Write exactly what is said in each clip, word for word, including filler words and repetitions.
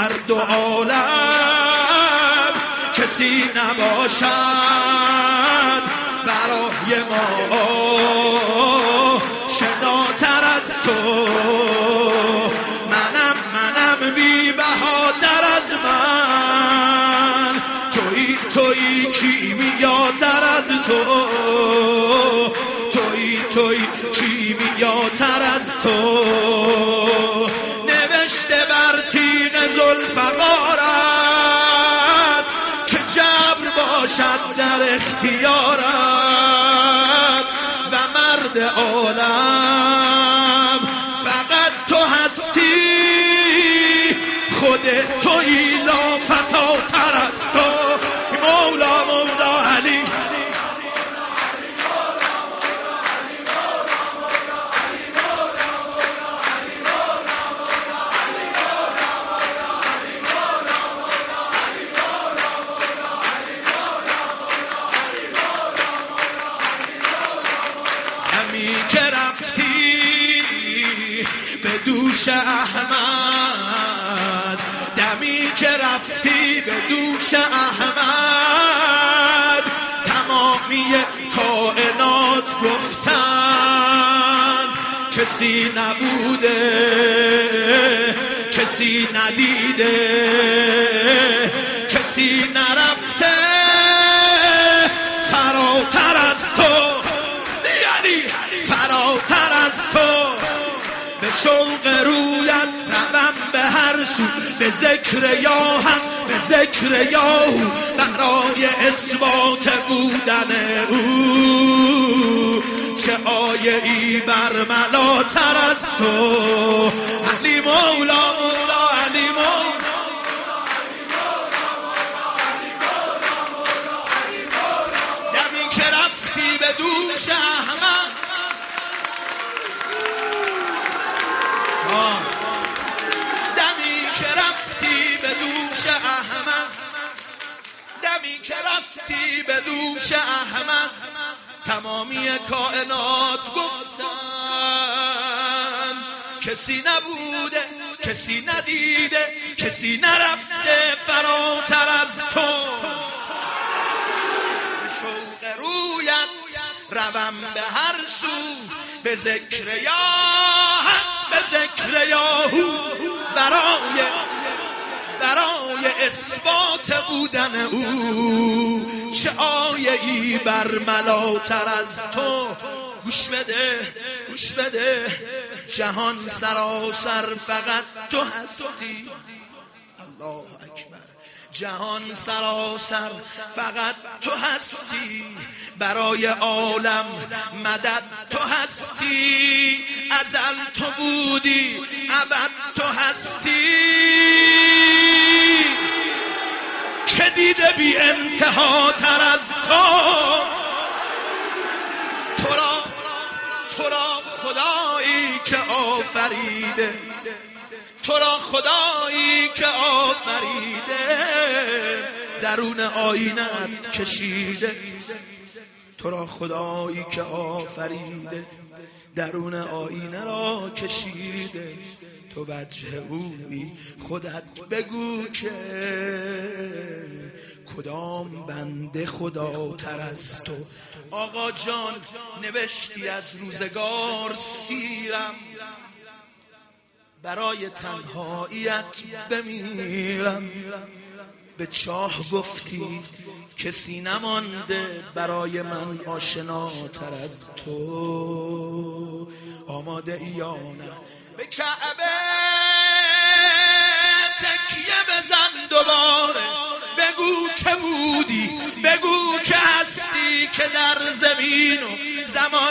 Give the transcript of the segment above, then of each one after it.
هر دو عالم کسی نباشد برای ما شناتر از تو. منم منم بی بهاتر از من، تویی تویی کیمیاتر از تو، تویی تویی کیمیاتر از تو. نوشته بر تیغ ذوالفقارت که جبر باشد در اختیارت و مرد عالم فقط تو هستی، خود تویی لافتاتر از تو. مولا مولا علی دمی که رفتی به دوش احمد، دمی که رفتی به دوش احمد، تمامی کائنات گفتن کسی نبوده کسی ندیده کسی نرفته فراتر از تو، یعنی فراتر از تو. به شوق رویت روم به هر سو، به ذکر یا هم به ذکر یاهو، برای اثبات بودن او. چه آیه ای برملاتر از تو. علی مولا مولا علی مولا دمی که رفتی به دوش احمد، دمی که رفتی به دوش احمد، دمی که رفتی به دوش احمد، تمامی کائنات گفتن کسی نبوده کسی ندیده کسی نرفته فراتر از تو. به شوق رویت روم به هر سو، به ذکر یا به ذکر یاهو، برای برای اثبات بودن او. چه آیه ای برملاتر از تو. گوش بده گوش بده، جهان سراسر فقط تو هستی. الله اکبر. جهان سراسر فقط تو هستی، برای عالم مدد تو هستی. ازل تو بودی ابد تو هستی، که دیده بی انتها تر از تو. تو را تو را خدایی که آفریده، تو را خدایی که آفریده، درون آینت کشیده. تو را خدایی که آفریده، درون آینه را کشیده. تو وجه اویی خودت بگو که کدام بنده خداتر از تو. آقا جان نوشتی از روزگار سیرم، برای تنهاییت بمیرم. به چاه گفتی کسی نمانده برای من آشناتر از تو. آماده ای یا نه؟ به کعبه تکیه بزن دوباره، بگو که بودی، بگو که هستی، که در زمین و زمان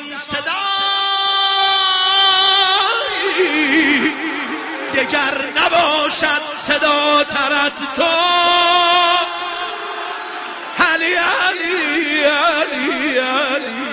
صدایی دگر نباشد صداتر از تو. علی علی علی علی